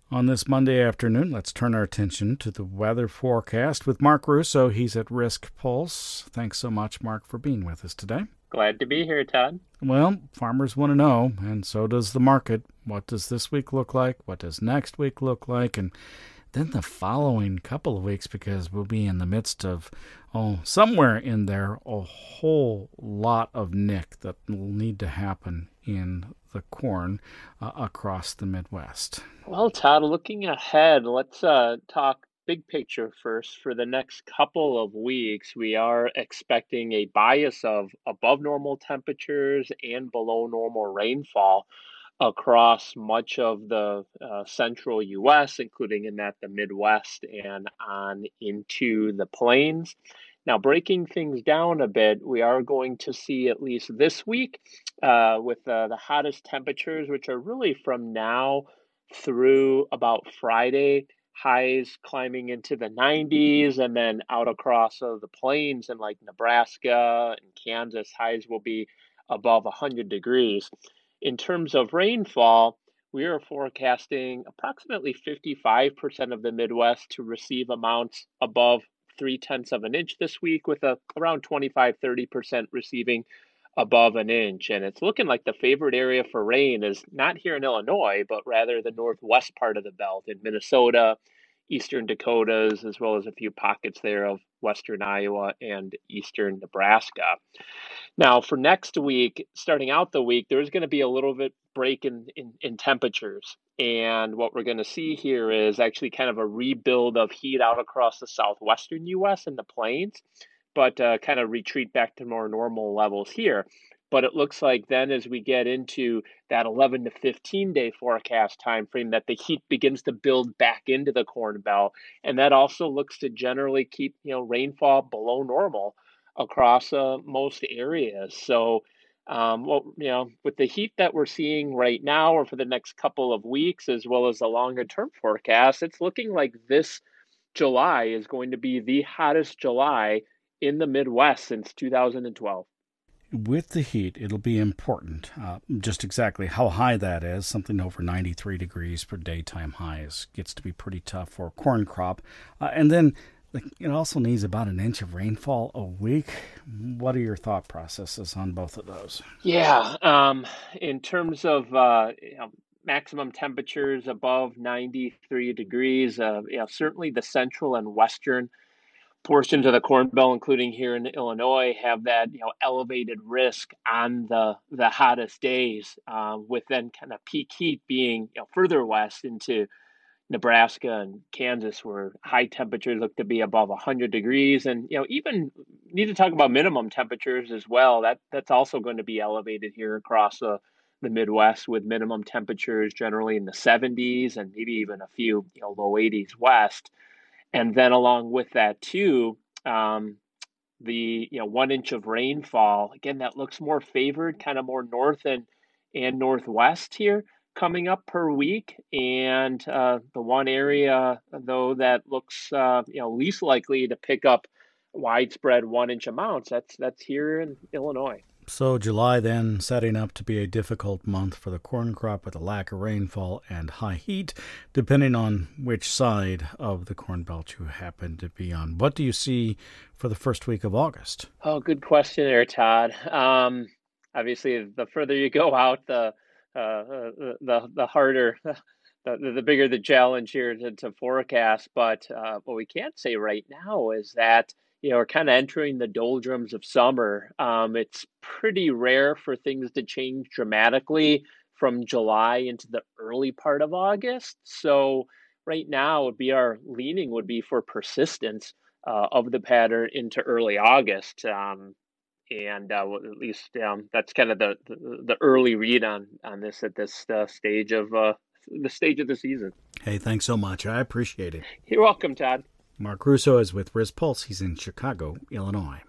On this Monday afternoon, let's turn our attention to the weather forecast with Mark Russo. He's at Risk Pulse. Thanks so much, Mark, for being with us today. Glad to be here, Todd. Well, farmers want to know, and so does the market. What does this week look like? What does next week look like? And then the following couple of weeks, because we'll be in the midst of, somewhere in there, a whole lot of nick that will need to happen in the corn across the Midwest. Well, Todd, looking ahead, let's talk big picture first. For the next couple of weeks, we are expecting a bias of above normal temperatures and below normal rainfall across much of the central U.S., including in the Midwest and on into the plains. Now, breaking things down a bit, we are going to see at least this week with the hottest temperatures, which are really from now through about Friday, highs climbing into the 90s, and then out across the plains in like Nebraska and Kansas, highs will be above 100 degrees. In terms of rainfall, we are forecasting approximately 55% of the Midwest to receive amounts above 0.3 of an inch this week, with around 25-30% receiving above an inch. And it's looking like the favorite area for rain is not here in Illinois, but rather the northwest part of the belt in Minnesota, eastern Dakotas, as well as a few pockets there of western Iowa and eastern Nebraska. Now, for next week, starting out the week, there's going to be a little bit break in temperatures. And what we're going to see here is actually kind of a rebuild of heat out across the southwestern U.S. and the plains, but kind of retreat back to more normal levels here. But it looks like then as we get into that 11 to 15 day forecast time frame, that the heat begins to build back into the Corn Belt. And that also looks to generally keep, rainfall below normal across most areas. So, with the heat that we're seeing right now or for the next couple of weeks, as well as the longer term forecast, it's looking like this July is going to be the hottest July in the Midwest since 2012. With the heat, it'll be important just exactly how high that is. Something over 93 degrees for daytime highs gets to be pretty tough for a corn crop. And then it also needs about an inch of rainfall a week. What are your thought processes on both of those? Yeah, in terms of maximum temperatures above 93 degrees, certainly the central and western portions of the Corn Belt, including here in Illinois, have that elevated risk on the hottest days, with then kind of peak heat being further west into Nebraska and Kansas, where high temperatures look to be above 100 degrees, and even need to talk about minimum temperatures as well. That's also going to be elevated here across the Midwest, with minimum temperatures generally in the 70s and maybe even a few low 80s west. And then along with that too, the 1 inch of rainfall, again, that looks more favored, kind of more north and northwest here coming up per week. And the one area though that looks least likely to pick up widespread 1 inch amounts, that's here in Illinois. So July then setting up to be a difficult month for the corn crop with a lack of rainfall and high heat, depending on which side of the Corn Belt you happen to be on. What do you see for the first week of August? Oh, good question there, Todd. Obviously, the further you go out, the harder, the bigger the challenge here to forecast. But what we can say right now is that we're kind of entering the doldrums of summer. It's pretty rare for things to change dramatically from July into the early part of August. So right now, our leaning would be for persistence of the pattern into early August. And at least that's kind of the early read on this at this stage of the season. Hey, thanks so much. I appreciate it. You're welcome, Todd. Mark Russo is with Risk Pulse. He's in Chicago, Illinois.